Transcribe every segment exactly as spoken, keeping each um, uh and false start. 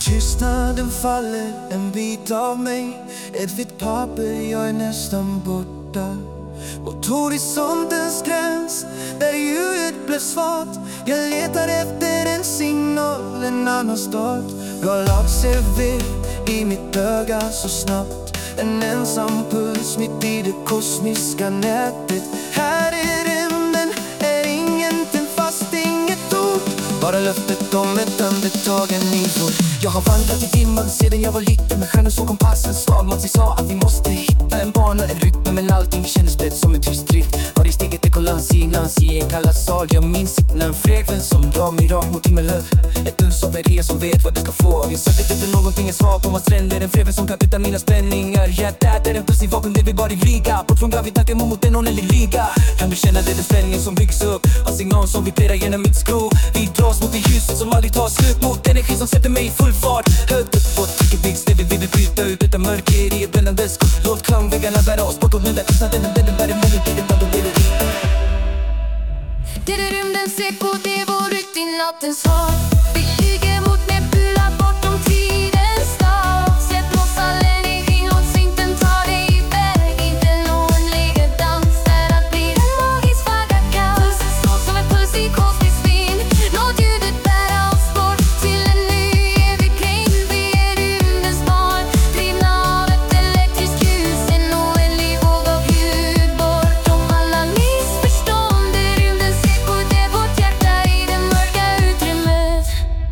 Tystnaden faller en bit av mig. Ett vitt papper, jag är nästan borta. Mot horisontens gräns, där ljudet blev svart. Jag letar efter en signal, en annan start. Galaxer vill i mitt öga så snabbt. En ensam puls mitt i det kosmiska nätet. Här i rymden är ingenting fast inget ord. Bara löftet om ett andetag, en ny vård. Jag har vandrat i dimman sedan jag var liten, med stjärnor som kompassen slagmat. Vi sa att vi måste hitta en bana, en rytm, men allting kändes brett som en tyst drift. Varje steget är kolans i inlans i en kalla sal. Jag minns inte en frekvens som drar mig rakt mot himmelen. Ett uns som är som vet vad det ska få. Jag söker efter någonting är svag på hans stränder. En frekvens som kan utan mina spänningar. Hjärtat är en puls i vapen, det vill bara vriga. Bort från gravitation mot en onändlig liga. Kan du känna det, den spänningen som byggs upp av signal som vibrerar genom mitt skro. Vi dras mot det ljuset som aldrig tar slut, mot energi som sätter mig i full fart. Högt upp på tycker det vi vill bryta ut detta mörker i ett bländande skott. Låt klangväggarna bära oss bort och nu där tystnaden den bädden bär emot i det bland och lever i. Det är rymdens eko, det är vår rytm i nattens hav. Vi flyger mot nebula bortom tidens stad. Släpp loss all energi, låt synten ta dig iväg i den oändliga dans. Där allt blir en magisk vagga. Pulsen slår som en puls i kosmisk vind. Låt ljudet bära oss bort till en ny evig kring. Vi är rymdens barn, drivna av ett elektriskt ljus. En oändlig våg av ljud bortom alla missförstånd. Det är rymdens eko, det är vårt hjärta i det mörka utrymmet.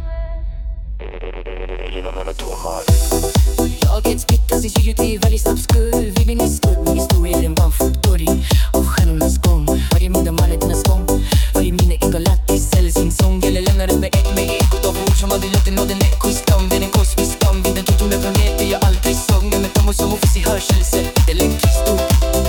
Jaget splittas i ljud i varje snabb skull. Vi blir nyskudd med historier, en barnfotboring av stjärnornas gång. Varje minne av marknadens gång. Varje minne en galaktisk eller sin sång. Eller lämnar den med ett med ekot av ord som aldrig låter nå den ekoskam. Det är en kosmisk skam, vinden tog tonen planeter jag aldrig sång. Men med tamo som ofis i hörselsätt, elektriskt ord.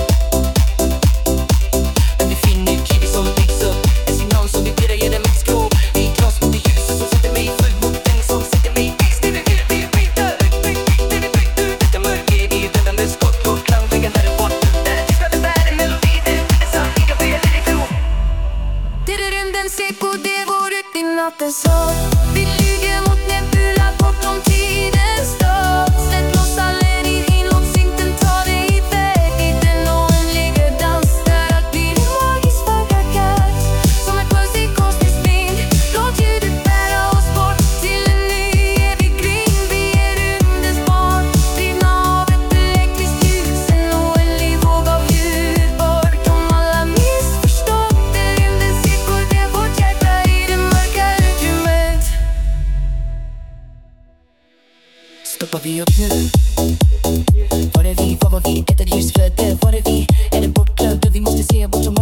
Men vi finner kiwi som byggs upp. En signal som vibrerar genom mitt skrov. Vi dras mot det ljuset som sätter mig full mot den som sätter mig i bild. Det är det vi bryter ut, det är det bryter ut. Detta mörker i ett bländande skott. Låt klangväggarna är bort. Där tystnaden bär en melodi, det är sanningar fel eller tro. Det är rymdens eko, det är vår rytm i nattens hav. Vi flyger mot nebula bortom tidens stad. Släpp loss all energi, låt synten ta dig iväg i den oändliga dans. Där allt blir en magisk vagga. Som en puls i kosmisk vind. Låt ljudet bära oss bort till en ny evig kring. Vi är rymdens barn, drivna av ett elektriskt ljus. En oändlig våg av ljud bortom alla missförstånd. Det är rymdens eko, det är vårt hjärta i det mörka utrymmet. Stoppar vi upp nu? Var är vi? Var var vi? Ett ljusflöde. Var är vi? Är det bortglömt? Vi måste se bortom